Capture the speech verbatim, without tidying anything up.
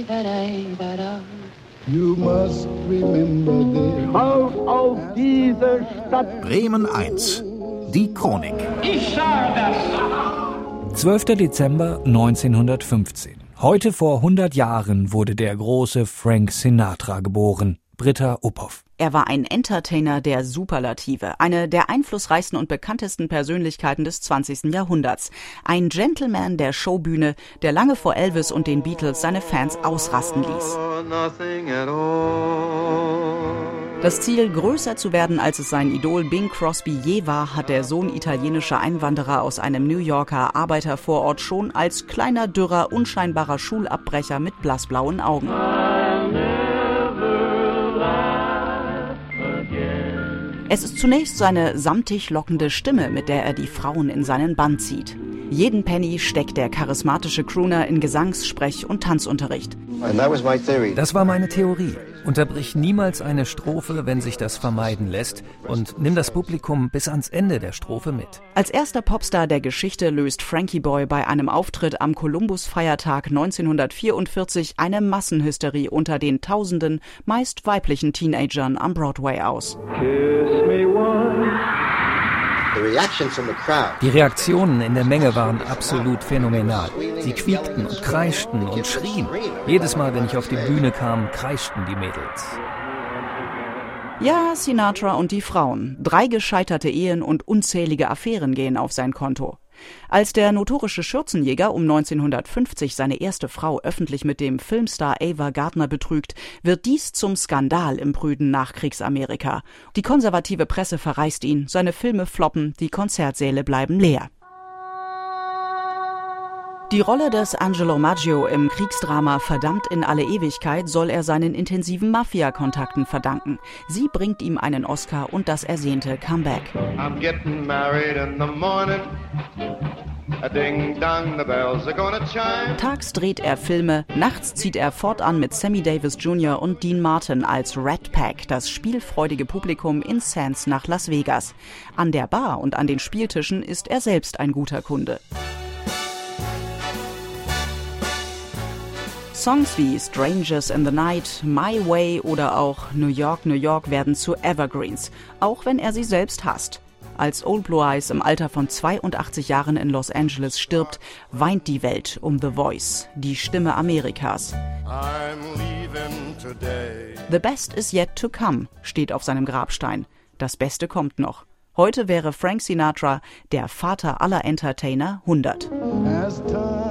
You must remember this. Auf, auf diese Stadt. Bremen eins. Die Chronik. Ich sage das. zwölfter Dezember neunzehnhundertfünfzehn. Heute vor hundert Jahren wurde der große Frank Sinatra geboren. Britta Uphoff. Er war ein Entertainer der Superlative, eine der einflussreichsten und bekanntesten Persönlichkeiten des zwanzigsten Jahrhunderts. Ein Gentleman der Showbühne, der lange vor Elvis und den Beatles seine Fans ausrasten ließ. Das Ziel, größer zu werden, als es sein Idol Bing Crosby je war, hat der Sohn italienischer Einwanderer aus einem New Yorker Arbeitervorort schon als kleiner, dürrer, unscheinbarer Schulabbrecher mit blassblauen Augen. Es ist zunächst seine samtig lockende Stimme, mit der er die Frauen in seinen Bann zieht. Jeden Penny steckt der charismatische Crooner in Gesangs-, Sprech- und Tanzunterricht. Das war meine Theorie. Unterbrich niemals eine Strophe, wenn sich das vermeiden lässt, und nimm das Publikum bis ans Ende der Strophe mit. Als erster Popstar der Geschichte löst Frankie Boy bei einem Auftritt am Columbus-Feiertag neunzehnhundertvierundvierzig eine Massenhysterie unter den tausenden, meist weiblichen Teenagern am Broadway aus. Die Reaktionen in der Menge waren absolut phänomenal. Sie quiekten und kreischten und schrien. Jedes Mal, wenn ich auf die Bühne kam, kreischten die Mädels. Ja, Sinatra und die Frauen. Drei gescheiterte Ehen und unzählige Affären gehen auf sein Konto. Als der notorische Schürzenjäger um neunzehnhundertfünfzig seine erste Frau öffentlich mit dem Filmstar Ava Gardner betrügt, wird dies zum Skandal im prüden Nachkriegsamerika. Die konservative Presse verreist ihn, seine Filme floppen, die Konzertsäle bleiben leer. Die Rolle des Angelo Maggio im Kriegsdrama Verdammt in alle Ewigkeit soll er seinen intensiven Mafia-Kontakten verdanken. Sie bringt ihm einen Oscar und das ersehnte Comeback. I'm getting married in the morning. A ding dong, the bells are gonna chime. Tags dreht er Filme, nachts zieht er fortan mit Sammy Davis Junior und Dean Martin als Rat Pack das spielfreudige Publikum in Sands nach Las Vegas. An der Bar und an den Spieltischen ist er selbst ein guter Kunde. Songs wie Strangers in the Night, My Way oder auch New York, New York werden zu Evergreens, auch wenn er sie selbst hasst. Als Old Blue Eyes im Alter von zweiundachtzig Jahren in Los Angeles stirbt, weint die Welt um The Voice, die Stimme Amerikas. The best is yet to come steht auf seinem Grabstein. Das Beste kommt noch. Heute wäre Frank Sinatra, der Vater aller Entertainer, hundert.